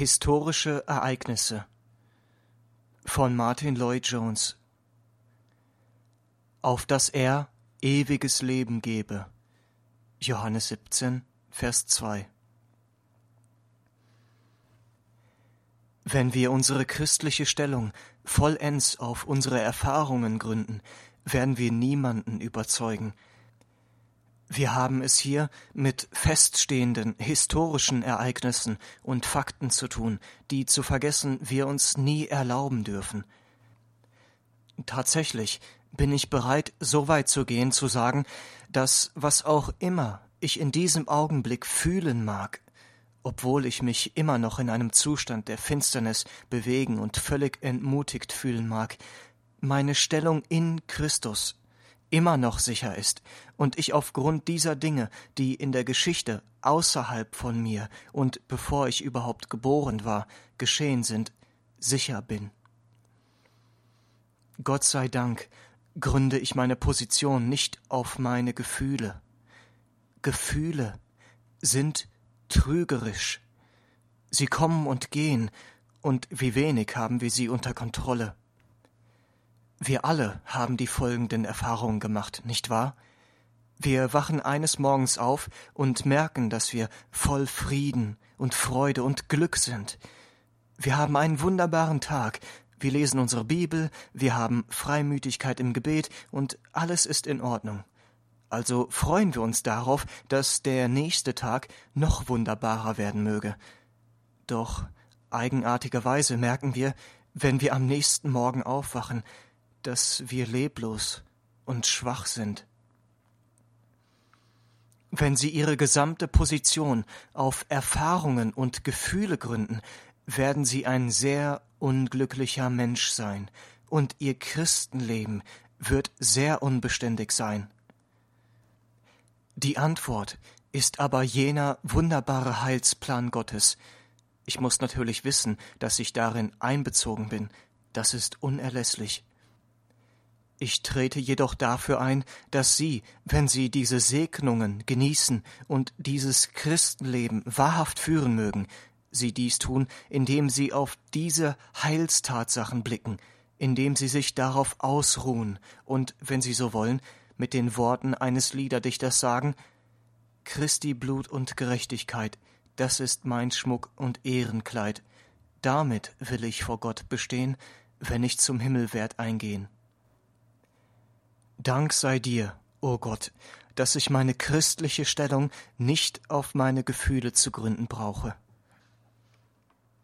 Historische Ereignisse von Martyn Lloyd-Jones. Auf dass er ewiges Leben gebe. Johannes 17, Vers 2. Wenn wir unsere christliche Stellung vollends auf unsere Erfahrungen gründen, werden wir niemanden überzeugen. Wir haben es hier mit feststehenden historischen Ereignissen und Fakten zu tun, die zu vergessen wir uns nie erlauben dürfen. Tatsächlich bin ich bereit, so weit zu gehen, zu sagen, dass was auch immer ich in diesem Augenblick fühlen mag, obwohl ich mich immer noch in einem Zustand der Finsternis bewegen und völlig entmutigt fühlen mag, meine Stellung in Christus immer noch sicher ist und ich aufgrund dieser Dinge, die in der Geschichte außerhalb von mir und bevor ich überhaupt geboren war, geschehen sind, sicher bin. Gott sei Dank gründe ich meine Position nicht auf meine Gefühle. Gefühle sind trügerisch. Sie kommen und gehen, und wie wenig haben wir sie unter Kontrolle. Wir alle haben die folgenden Erfahrungen gemacht, nicht wahr? Wir wachen eines Morgens auf und merken, dass wir voll Frieden und Freude und Glück sind. Wir haben einen wunderbaren Tag, wir lesen unsere Bibel, wir haben Freimütigkeit im Gebet und alles ist in Ordnung. Also freuen wir uns darauf, dass der nächste Tag noch wunderbarer werden möge. Doch eigenartigerweise merken wir, wenn wir am nächsten Morgen aufwachen, dass wir leblos und schwach sind. Wenn Sie Ihre gesamte Position auf Erfahrungen und Gefühle gründen, werden Sie ein sehr unglücklicher Mensch sein, und Ihr Christenleben wird sehr unbeständig sein. Die Antwort ist aber jener wunderbare Heilsplan Gottes. Ich muss natürlich wissen, dass ich darin einbezogen bin. Das ist unerlässlich. Ich trete jedoch dafür ein, dass Sie, wenn Sie diese Segnungen genießen und dieses Christenleben wahrhaft führen mögen, Sie dies tun, indem Sie auf diese Heilstatsachen blicken, indem Sie sich darauf ausruhen und, wenn Sie so wollen, mit den Worten eines Liederdichters sagen: Christi Blut und Gerechtigkeit, das ist mein Schmuck und Ehrenkleid. Damit will ich vor Gott bestehen, wenn ich zum Himmel werd eingehen. Dank sei dir, o Gott, dass ich meine christliche Stellung nicht auf meine Gefühle zu gründen brauche.